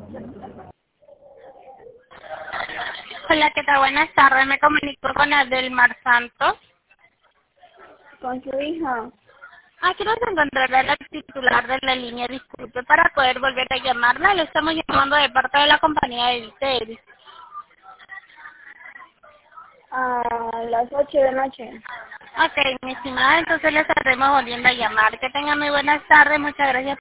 Hola, ¿qué tal? Buenas tardes. Me comunico con Adelmar Santos. Con su hija. Quiero encontrar a la titular de la línea. Disculpe, para poder volver a llamarla. Le estamos llamando de parte de la compañía de Vitel. A las 8 de la noche. Ok, mi estimada, entonces le estaremos volviendo a llamar. Que tenga muy buenas tardes. Muchas gracias.